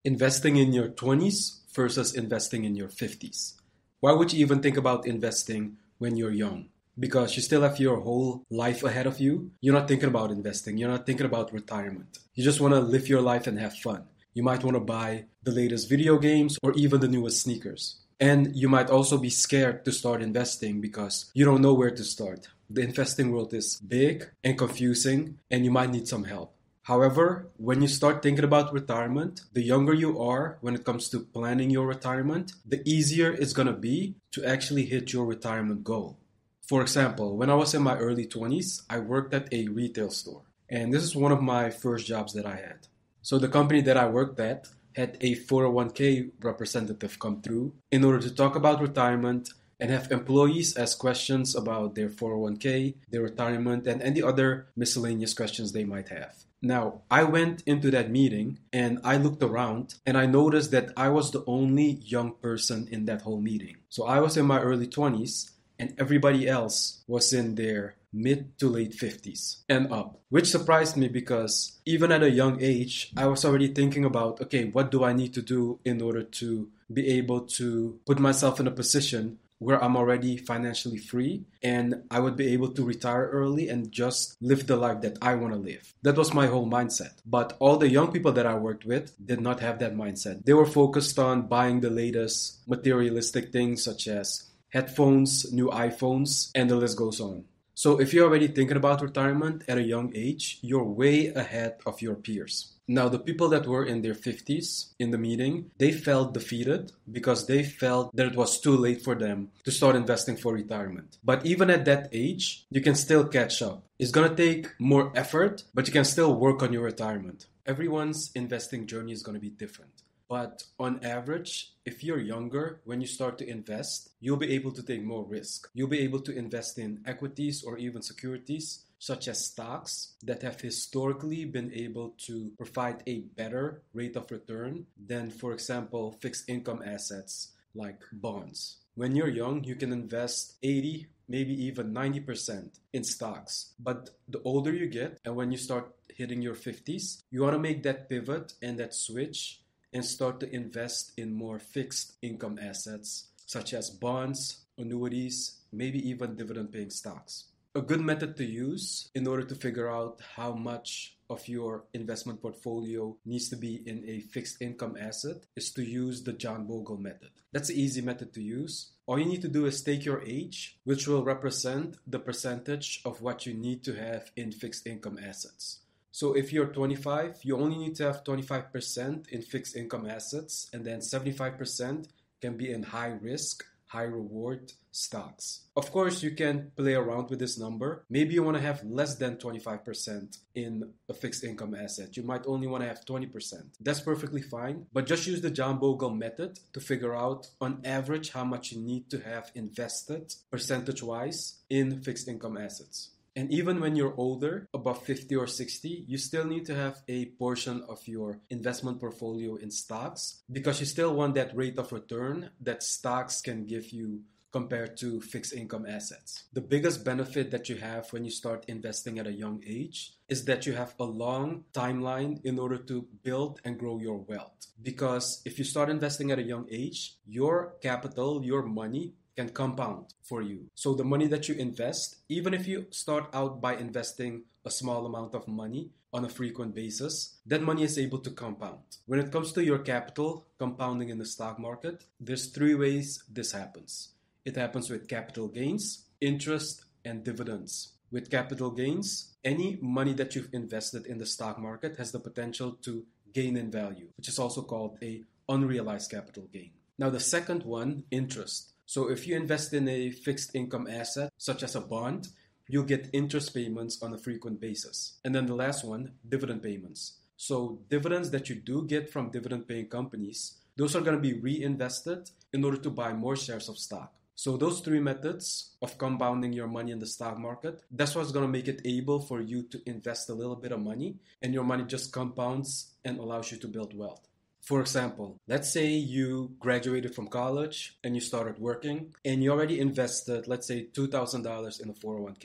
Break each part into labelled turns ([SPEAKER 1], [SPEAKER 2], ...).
[SPEAKER 1] Investing in your 20s versus investing in your 50s. Why would you even think about investing when you're young? Because you still have your whole life ahead of you. You're not thinking about investing. You're not thinking about retirement. You just want to live your life and have fun. You might want to buy the latest video games or even the newest sneakers. And you might also be scared to start investing because you don't know where to start. The investing world is big and confusing, and you might need some help. However, when you start thinking about retirement, the younger you are when it comes to planning your retirement, the easier it's going to be to actually hit your retirement goal. For example, when I was in my early 20s, I worked at a retail store. And this is one of my first jobs that I had. So the company that I worked at had a 401k representative come through in order to talk about retirement and have employees ask questions about their 401k, their retirement, and any other miscellaneous questions they might have. Now, I went into that meeting and I looked around and I noticed that I was the only young person in that whole meeting. So I was in my early 20s and everybody else was in their mid to late 50s and up, which surprised me because even at a young age, I was already thinking about, okay, what do I need to do in order to be able to put myself in a position where I'm already financially free and I would be able to retire early and just live the life that I want to live. That was my whole mindset. But all the young people that I worked with did not have that mindset. They were focused on buying the latest materialistic things such as headphones, new iPhones, and the list goes on. So if you're already thinking about retirement at a young age, you're way ahead of your peers. Now, the people that were in their 50s in the meeting, they felt defeated because they felt that it was too late for them to start investing for retirement. But even at that age, you can still catch up. It's going to take more effort, but you can still work on your retirement. Everyone's investing journey is going to be different. But on average, if you're younger, when you start to invest, you'll be able to take more risk. You'll be able to invest in equities or even securities, such as stocks that have historically been able to provide a better rate of return than, for example, fixed income assets like bonds. When you're young, you can invest 80, maybe even 90% in stocks. But the older you get, and when you start hitting your 50s, you want to make that pivot and that switch and start to invest in more fixed income assets such as bonds, annuities, maybe even dividend-paying stocks. A good method to use in order to figure out how much of your investment portfolio needs to be in a fixed income asset is to use the John Bogle method. That's an easy method to use. All you need to do is take your age, which will represent the percentage of what you need to have in fixed income assets. So if you're 25, you only need to have 25% in fixed income assets, and then 75% can be in high risk, high reward stocks. Of course, you can play around with this number. Maybe you want to have less than 25% in a fixed income asset. You might only want to have 20%. That's perfectly fine, but just use the John Bogle method to figure out on average how much you need to have invested percentage-wise in fixed income assets. And even when you're older, above 50 or 60, you still need to have a portion of your investment portfolio in stocks because you still want that rate of return that stocks can give you compared to fixed income assets. The biggest benefit that you have when you start investing at a young age is that you have a long timeline in order to build and grow your wealth. Because if you start investing at a young age, your capital, your money, can compound for you. So the money that you invest, even if you start out by investing a small amount of money on a frequent basis, that money is able to compound. When it comes to your capital compounding in the stock market, there's three ways this happens. It happens with capital gains, interest, and dividends. With capital gains, any money that you've invested in the stock market has the potential to gain in value, which is also called a unrealized capital gain. Now the second one, interest. So if you invest in a fixed income asset, such as a bond, you'll get interest payments on a frequent basis. And then the last one, dividend payments. So dividends that you do get from dividend-paying companies, those are going to be reinvested in order to buy more shares of stock. So those three methods of compounding your money in the stock market, that's what's going to make it able for you to invest a little bit of money and your money just compounds and allows you to build wealth. For example, let's say you graduated from college and you started working and you already invested, let's say $2,000 in a 401k.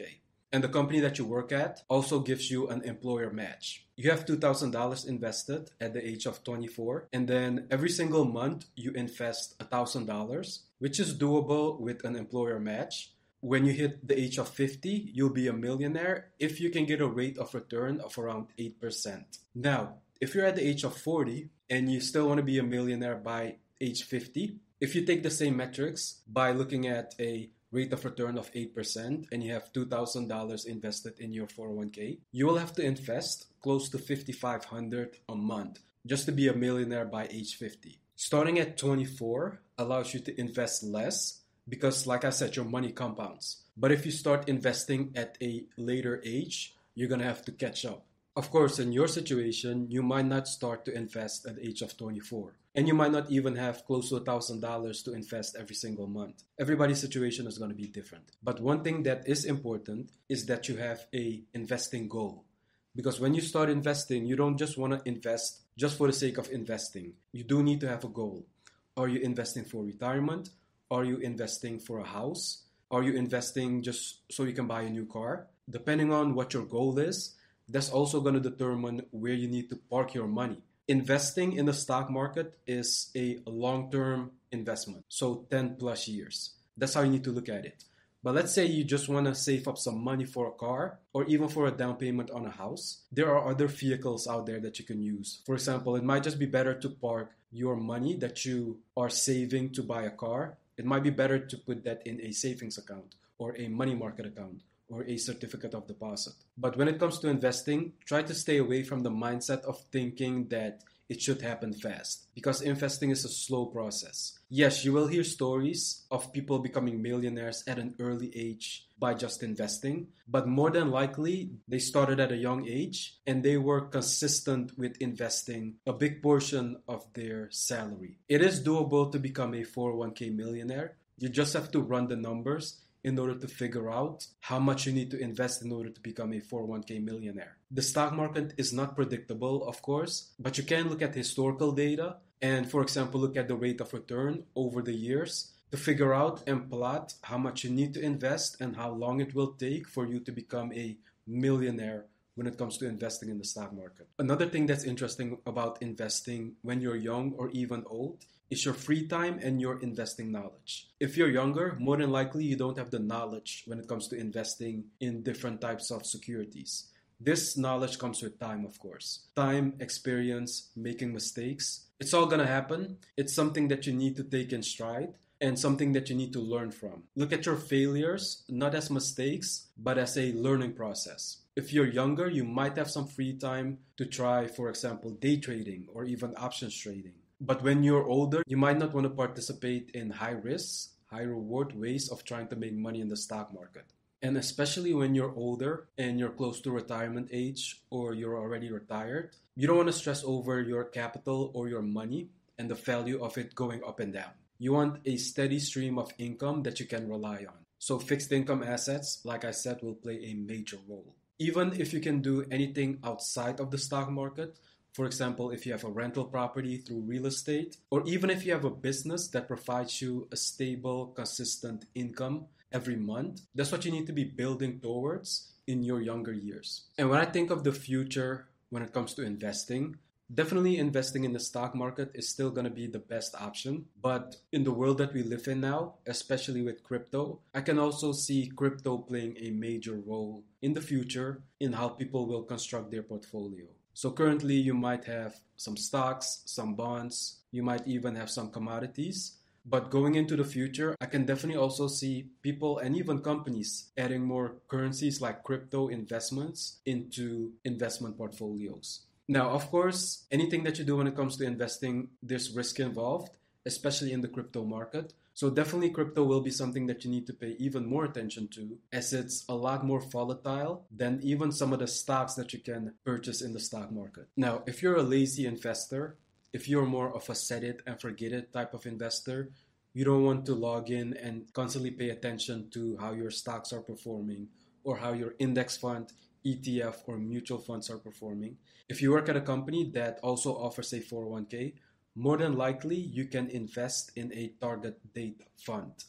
[SPEAKER 1] And the company that you work at also gives you an employer match. You have $2,000 invested at the age of 24, and then every single month you invest $1,000, which is doable with an employer match. When you hit the age of 50, you'll be a millionaire if you can get a rate of return of around 8%. Now, if you're at the age of 40 and you still want to be a millionaire by age 50, if you take the same metrics by looking at a rate of return of 8% and you have $2,000 invested in your 401k, you will have to invest close to $5,500 a month just to be a millionaire by age 50. Starting at 24 allows you to invest less because, like I said, your money compounds. But if you start investing at a later age, you're going to have to catch up. Of course, in your situation, you might not start to invest at the age of 24. And you might not even have close to $1,000 to invest every single month. Everybody's situation is going to be different. But one thing that is important is that you have a investing goal. Because when you start investing, you don't just want to invest just for the sake of investing. You do need to have a goal. Are you investing for retirement? Are you investing for a house? Are you investing just so you can buy a new car? Depending on what your goal is, that's also going to determine where you need to park your money. Investing in the stock market is a long-term investment, so 10 plus years. That's how you need to look at it. But let's say you just want to save up some money for a car or even for a down payment on a house. There are other vehicles out there that you can use. For example, it might just be better to park your money that you are saving to buy a car. It might be better to put that in a savings account or a money market account or a certificate of deposit. But when it comes to investing, try to stay away from the mindset of thinking that it should happen fast, because investing is a slow process. Yes, you will hear stories of people becoming millionaires at an early age by just investing, but more than likely, they started at a young age and they were consistent with investing a big portion of their salary. It is doable to become a 401k millionaire. You just have to run the numbers in order to figure out how much you need to invest in order to become a 401k millionaire. The stock market is not predictable, of course, but you can look at historical data and, for example, look at the rate of return over the years to figure out and plot how much you need to invest and how long it will take for you to become a millionaire when it comes to investing in the stock market. Another thing that's interesting about investing when you're young or even old is your free time and your investing knowledge. If you're younger, more than likely you don't have the knowledge when it comes to investing in different types of securities. This knowledge comes with time, of course. Time, experience, making mistakes. It's all gonna happen. It's something that you need to take in stride and something that you need to learn from. Look at your failures not as mistakes, but as a learning process. If you're younger, you might have some free time to try, for example, day trading or even options trading. But when you're older, you might not want to participate in high risks, high reward ways of trying to make money in the stock market. And especially when you're older and you're close to retirement age or you're already retired, you don't want to stress over your capital or your money and the value of it going up and down. You want a steady stream of income that you can rely on. So fixed income assets, like I said, will play a major role. Even if you can do anything outside of the stock market, for example, if you have a rental property through real estate, or even if you have a business that provides you a stable, consistent income every month, that's what you need to be building towards in your younger years. And when I think of the future when it comes to investing, definitely investing in the stock market is still going to be the best option. But in the world that we live in now, especially with crypto, I can also see crypto playing a major role in the future in how people will construct their portfolio. So currently you might have some stocks, some bonds, you might even have some commodities. But going into the future, I can definitely also see people and even companies adding more currencies like crypto investments into investment portfolios. Now, of course, anything that you do when it comes to investing, there's risk involved, especially in the crypto market. So definitely crypto will be something that you need to pay even more attention to, as it's a lot more volatile than even some of the stocks that you can purchase in the stock market. Now, if you're a lazy investor, if you're more of a set it and forget it type of investor, you don't want to log in and constantly pay attention to how your stocks are performing or how your index fund, ETF, or mutual funds are performing. If you work at a company that also offers a 401k, more than likely you can invest in a target date fund.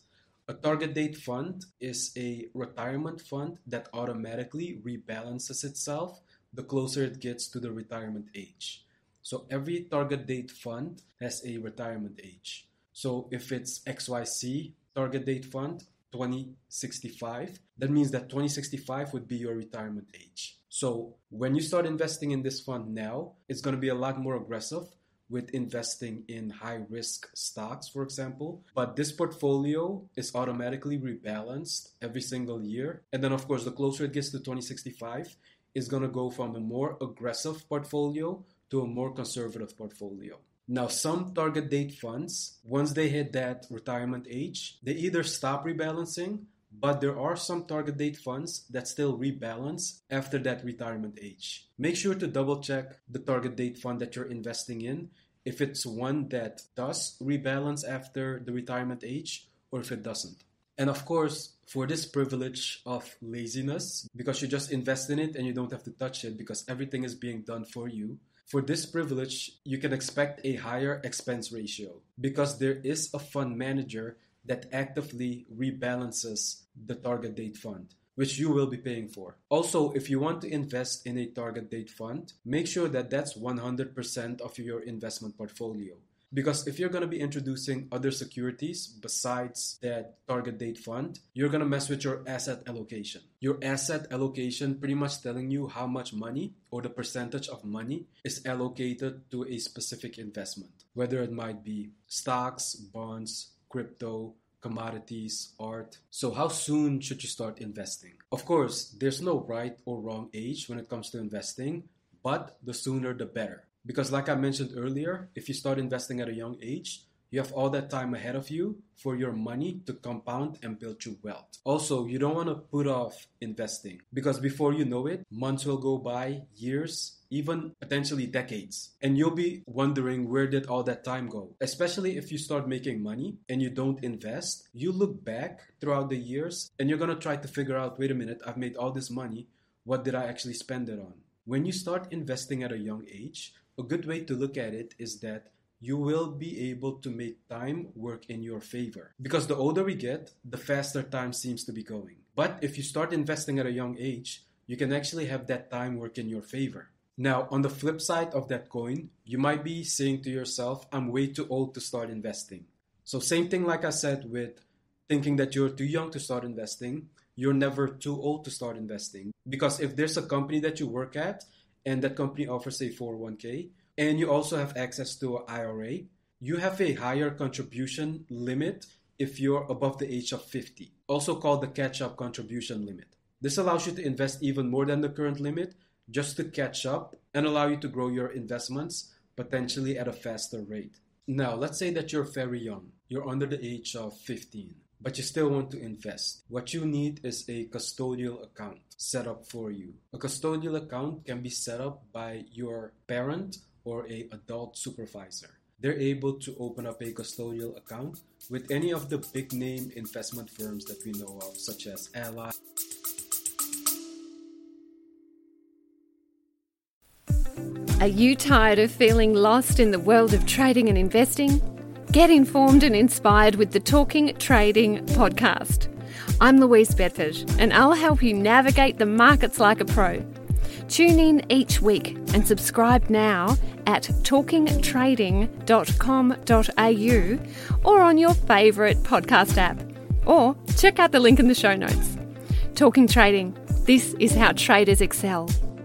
[SPEAKER 1] A target date fund is a retirement fund that automatically rebalances itself the closer it gets to the retirement age. So every target date fund has a retirement age. So if it's XYC target date fund 2065, that means that 2065 would be your retirement age. So when you start investing in this fund now, it's going to be a lot more aggressive with investing in high risk stocks, for example. But this portfolio is automatically rebalanced every single year. And then, of course, the closer it gets to 2065, is going to go from a more aggressive portfolio to a more conservative portfolio. Now, some target date funds, once they hit that retirement age, they either stop rebalancing, but there are some target date funds that still rebalance after that retirement age. Make sure to double check the target date fund that you're investing in, if it's one that does rebalance after the retirement age or if it doesn't. And of course, for this privilege of laziness, because you just invest in it and you don't have to touch it because everything is being done for you, for this privilege, you can expect a higher expense ratio because there is a fund manager that actively rebalances the target date fund, which you will be paying for. Also, if you want to invest in a target date fund, make sure that that's 100% of your investment portfolio. Because if you're going to be introducing other securities besides that target date fund, you're going to mess with your asset allocation. Your asset allocation pretty much telling you how much money or the percentage of money is allocated to a specific investment, whether it might be stocks, bonds, crypto, commodities, art. So how soon should you start investing? Of course, there's no right or wrong age when it comes to investing, but the sooner the better. Because like I mentioned earlier, if you start investing at a young age, you have all that time ahead of you for your money to compound and build you wealth. Also, you don't want to put off investing because before you know it, months will go by, years, even potentially decades. And you'll be wondering where did all that time go? Especially if you start making money and you don't invest, you look back throughout the years and you're going to try to figure out, wait a minute, I've made all this money. What did I actually spend it on? When you start investing at a young age, a good way to look at it is that you will be able to make time work in your favor. Because the older we get, the faster time seems to be going. But if you start investing at a young age, you can actually have that time work in your favor. Now, on the flip side of that coin, you might be saying to yourself, I'm way too old to start investing. So same thing like I said with thinking that you're too young to start investing, you're never too old to start investing. Because if there's a company that you work at, and that company offers a 401k, and you also have access to an IRA, you have a higher contribution limit if you're above the age of 50, also called the catch-up contribution limit. This allows you to invest even more than the current limit just to catch up and allow you to grow your investments potentially at a faster rate. Now, let's say that you're very young. You're under the age of 15. But you still want to invest. What you need is a custodial account set up for you. A custodial account can be set up by your parent or an adult supervisor. They're able to open up a custodial account with any of the big name investment firms that we know of, such as Ally.
[SPEAKER 2] Are you tired of feeling lost in the world of trading and investing? Get informed and inspired with the Talking Trading podcast. I'm Louise Bedford, and I'll help you navigate the markets like a pro. Tune in each week and subscribe now at talkingtrading.com.au or on your favourite podcast app. Or check out the link in the show notes. Talking Trading. This is how traders excel.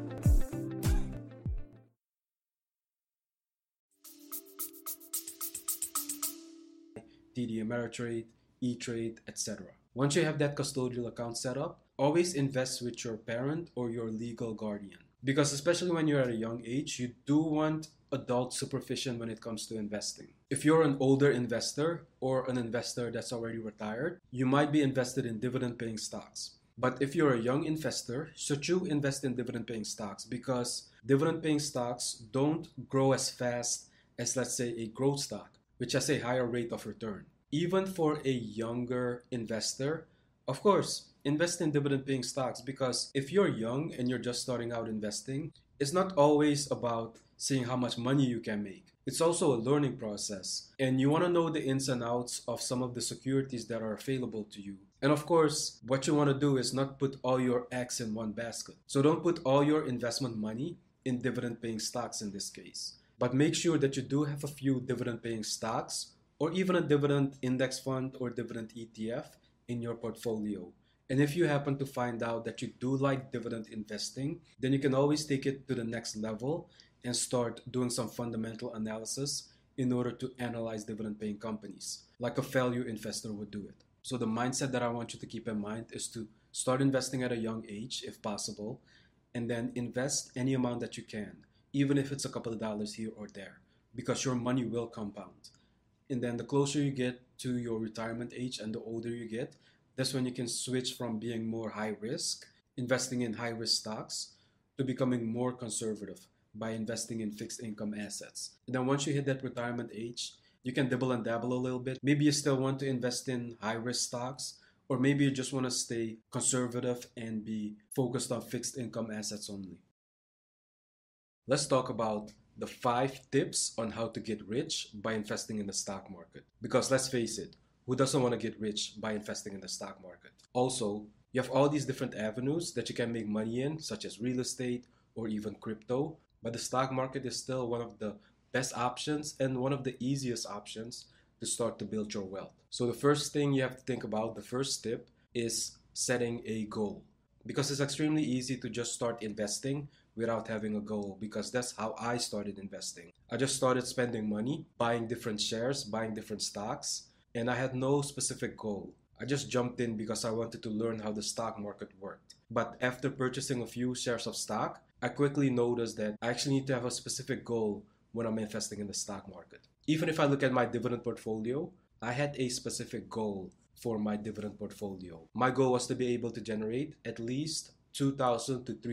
[SPEAKER 1] TD Ameritrade, E-Trade, etc. Once you have that custodial account set up, always invest with your parent or your legal guardian. Because especially when you're at a young age, you do want adult supervision when it comes to investing. If you're an older investor or an investor that's already retired, you might be invested in dividend-paying stocks. But if you're a young investor, should you invest in dividend-paying stocks? Because dividend-paying stocks don't grow as fast as, let's say, a growth stock, which has a higher rate of return. Even for a younger investor, of course, invest in dividend-paying stocks because if you're young and you're just starting out investing, It's not always about seeing how much money you can make. It's also a learning process. And you want to know the ins and outs of some of the securities that are available to you. And of course, what you want to do is not put all your eggs in one basket. So don't put all your investment money in dividend paying stocks in this case. But make sure that you do have a few dividend paying stocks or even a dividend index fund or dividend ETF in your portfolio. And if you happen to find out that you do like dividend investing, then you can always take it to the next level and start doing some fundamental analysis in order to analyze dividend paying companies, like a value investor would do it. So the mindset that I want you to keep in mind is to start investing at a young age, if possible, and then invest any amount that you can, even if it's a couple of dollars here or there, because your money will compound. And then the closer you get to your retirement age and the older you get, that's when you can switch from being more high risk, investing in high risk stocks, to becoming more conservative by investing in fixed income assets. And then once you hit that retirement age, you can dibble and dabble a little bit. Maybe you still want to invest in high risk stocks, or maybe you just want to stay conservative and be focused on fixed income assets only. Let's talk about the 5 tips on how to get rich by investing in the stock market. Because let's face it, who doesn't want to get rich by investing in the stock market? Also, you have all these different avenues that you can make money in, such as real estate or even crypto. But the stock market is still one of the best options and one of the easiest options to start to build your wealth. So the first thing you have to think about, the first tip, is setting a goal. Because it's extremely easy to just start investing without having a goal, because that's how I started investing. I just started spending money, buying different shares, buying different stocks, and I had no specific goal. I just jumped in because I wanted to learn how the stock market worked. But after purchasing a few shares of stock, I quickly noticed that I actually need to have a specific goal when I'm investing in the stock market. Even if I look at my dividend portfolio, I had a specific goal for my dividend portfolio. My goal was to be able to generate at least $2,000 to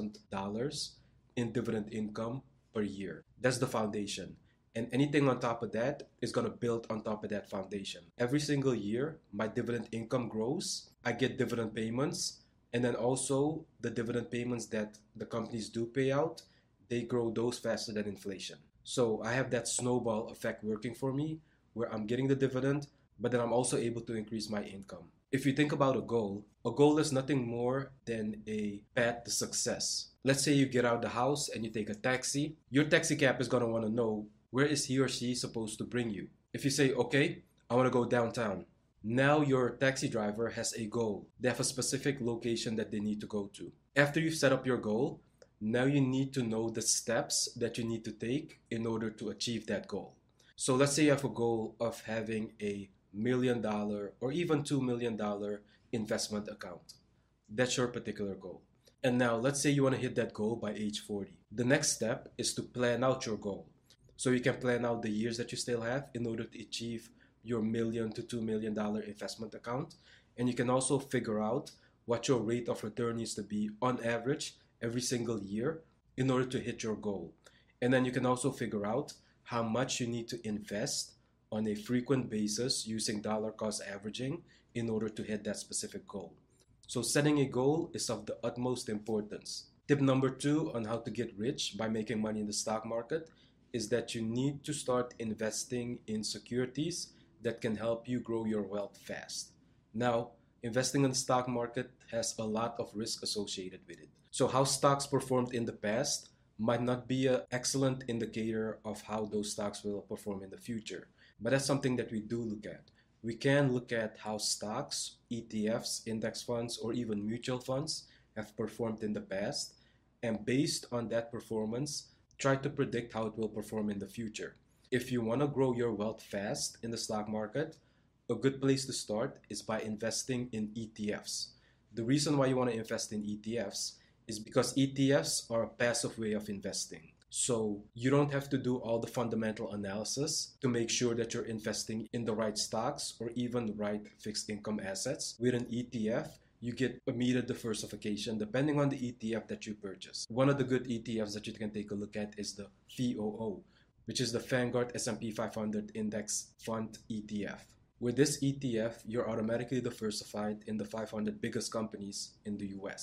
[SPEAKER 1] $3,000 in dividend income per year. That's the foundation. And anything on top of that is going to build on top of that foundation. Every single year, my dividend income grows. I get dividend payments. And then also the dividend payments that the companies do pay out, they grow those faster than inflation. So I have that snowball effect working for me where I'm getting the dividend, but then I'm also able to increase my income. If you think about a goal is nothing more than a path to success. Let's say you get out of the house and you take a taxi. Your taxi cab is going to want to know, where is he or she supposed to bring you? If you say, okay, I want to go downtown. Now your taxi driver has a goal. They have a specific location that they need to go to. After you've set up your goal, now you need to know the steps that you need to take in order to achieve that goal. So let's say you have a goal of having a $1 million or even $2 million investment account. That's your particular goal. And now let's say you want to hit that goal by age 40. The next step is to plan out your goal. So you can plan out the years that you still have in order to achieve your $1 million to $2 million investment account. And you can also figure out what your rate of return needs to be on average every single year in order to hit your goal. And then you can also figure out how much you need to invest on a frequent basis using dollar cost averaging in order to hit that specific goal. So setting a goal is of the utmost importance. Tip number 2 on how to get rich by making money in the stock market is that you need to start investing in securities that can help you grow your wealth fast. Now, investing in the stock market has a lot of risk associated with it. So how stocks performed in the past might not be an excellent indicator of how those stocks will perform in the future. But that's something that we do look at. We can look at how stocks, ETFs, index funds, or even mutual funds have performed in the past. And based on that performance, try to predict how it will perform in the future. If you want to grow your wealth fast in the stock market, a good place to start is by investing in ETFs. The reason why you want to invest in ETFs is because ETFs are a passive way of investing. So you don't have to do all the fundamental analysis to make sure that you're investing in the right stocks or even the right fixed income assets. With an ETF, you get immediate diversification depending on the ETF that you purchase. One of the good ETFs that you can take a look at is the VOO, which is the Vanguard S&P 500 Index Fund ETF. With this ETF, you're automatically diversified in the 500 biggest companies in the US.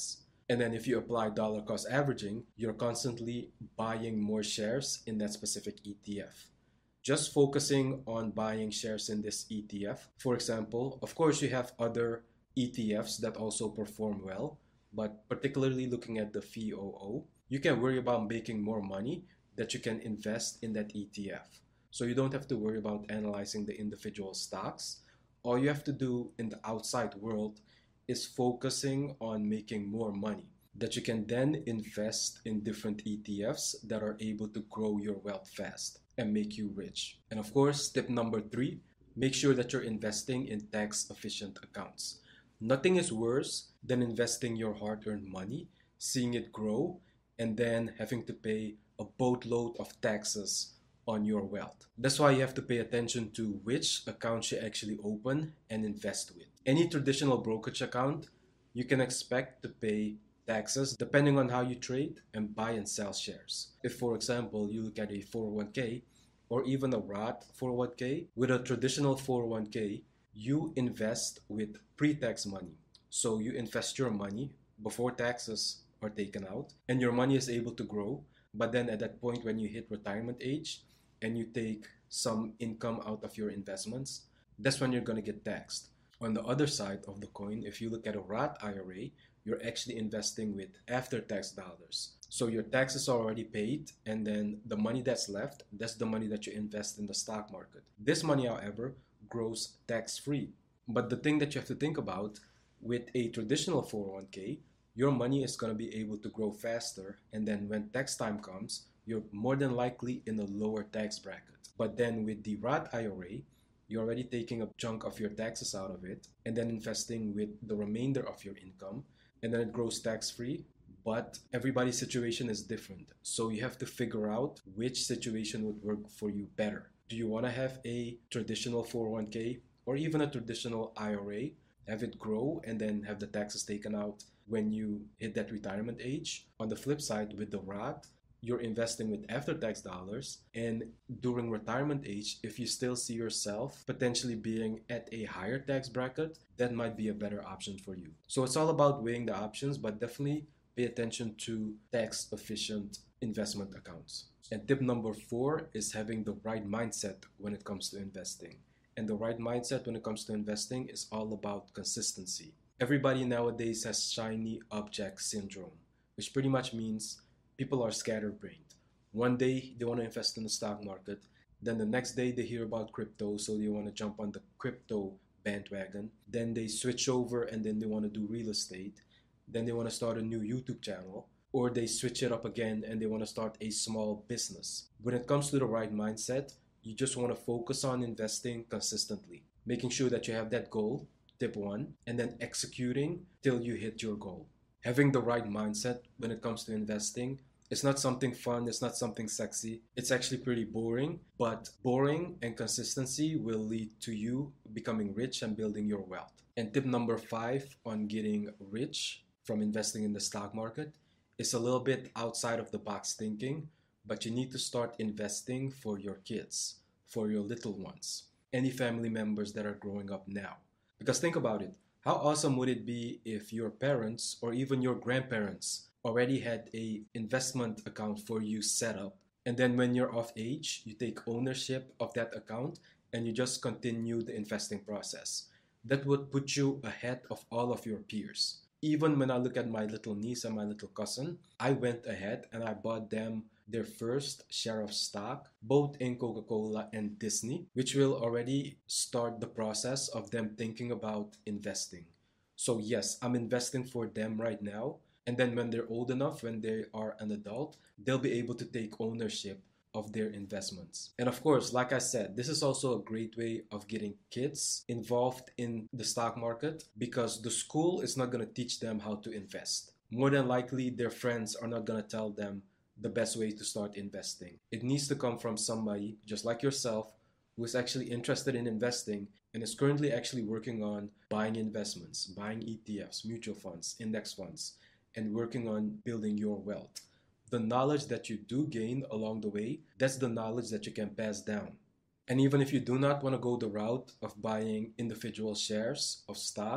[SPEAKER 1] And then if you apply dollar cost averaging, you're constantly buying more shares in that specific ETF. Just focusing on buying shares in this ETF. For example, of course, you have other ETFs that also perform well, but particularly looking at the VOO, you can worry about making more money that you can invest in that ETF. So you don't have to worry about analyzing the individual stocks. All you have to do in the outside world is focusing on making more money that you can then invest in different ETFs that are able to grow your wealth fast and make you rich. And of course, tip number 3, make sure that you're investing in tax efficient accounts. Nothing is worse than investing your hard-earned money, seeing it grow, and then having to pay a boatload of taxes on your wealth. That's why you have to pay attention to which accounts you actually open and invest with. Any traditional brokerage account, you can expect to pay taxes depending on how you trade and buy and sell shares. If, for example, you look at a 401k or even a Roth 401k, with a traditional 401k, you invest with pre-tax money. So you invest your money before taxes are taken out and your money is able to grow. But then at that point when you hit retirement age and you take some income out of your investments, that's when you're going to get taxed. On the other side of the coin, if you look at a Roth IRA, you're actually investing with after-tax dollars. So your taxes are already paid, and then the money that's left, that's the money that you invest in the stock market. This money, however, grows tax-free. But the thing that you have to think about, with a traditional 401k, your money is going to be able to grow faster, and then when tax time comes, you're more than likely in a lower tax bracket. But then with the Roth IRA, you're already taking a chunk of your taxes out of it and then investing with the remainder of your income, and then it grows tax-free. But everybody's situation is different. So you have to figure out which situation would work for you better. Do you want to have a traditional 401k or even a traditional IRA, have it grow and then have the taxes taken out when you hit that retirement age? On the flip side, with the Roth, you're investing with after-tax dollars, and during retirement age, if you still see yourself potentially being at a higher tax bracket, that might be a better option for you. So it's all about weighing the options, but definitely pay attention to tax-efficient investment accounts. And tip number 4 is having the right mindset when it comes to investing. And the right mindset when it comes to investing is all about consistency. Everybody nowadays has shiny object syndrome, which pretty much means people are scatterbrained. One day they want to invest in the stock market, then the next day they hear about crypto, so they want to jump on the crypto bandwagon. Then they switch over and then they want to do real estate. Then they want to start a new YouTube channel, or they switch it up again and they want to start a small business. When it comes to the right mindset, you just want to focus on investing consistently, making sure that you have that goal, tip 1, and then executing till you hit your goal. Having the right mindset when it comes to investing, it's not something fun, it's not something sexy. It's actually pretty boring, but boring and consistency will lead to you becoming rich and building your wealth. And tip number 5 on getting rich from investing in the stock market is a little bit outside of the box thinking, but you need to start investing for your kids, for your little ones, any family members that are growing up now. Because think about it. How awesome would it be if your parents or even your grandparents already had an investment account for you set up, and then when you're of age, you take ownership of that account and you just continue the investing process? That would put you ahead of all of your peers. Even when I look at my little niece and my little cousin, I went ahead and I bought them their first share of stock, both in Coca-Cola and Disney, which will already start the process of them thinking about investing. So yes, I'm investing for them right now. And then when they're old enough, when they are an adult, they'll be able to take ownership of their investments. And of course, like I said, this is also a great way of getting kids involved in the stock market, because the school is not going to teach them how to invest. More than likely, their friends are not going to tell them the best way to start investing. It needs to come from somebody just like yourself who is actually interested in investing and is currently actually working on buying investments, buying ETFs, mutual funds, index funds, and working on building your wealth. The knowledge that you do gain along the way, that's the knowledge that you can pass down. And even if you do not want to go the route of buying individual shares of stock,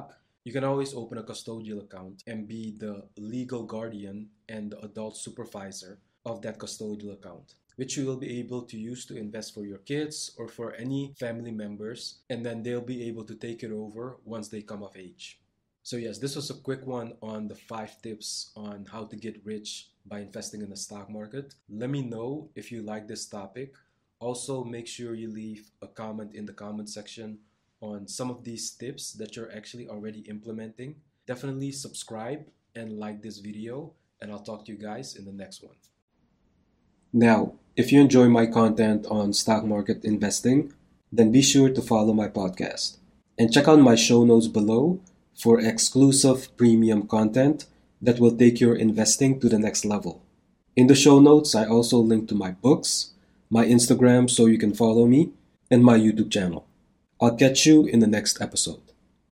[SPEAKER 1] You can always open a custodial account and be the legal guardian and the adult supervisor of that custodial account, which you will be able to use to invest for your kids or for any family members, and then they'll be able to take it over once they come of age. So yes, this was a quick one on the 5 tips on how to get rich by investing in the stock market. Let me know if you like this topic. Also, make sure you leave a comment in the comment section on some of these tips that you're actually already implementing. Definitely subscribe and like this video, and I'll talk to you guys in the next one. Now, if you enjoy my content on stock market investing, then be sure to follow my podcast and check out my show notes below for exclusive premium content that will take your investing to the next level. In the show notes, I also link to my books, my Instagram so you can follow me, and my YouTube channel. I'll catch you in the next episode.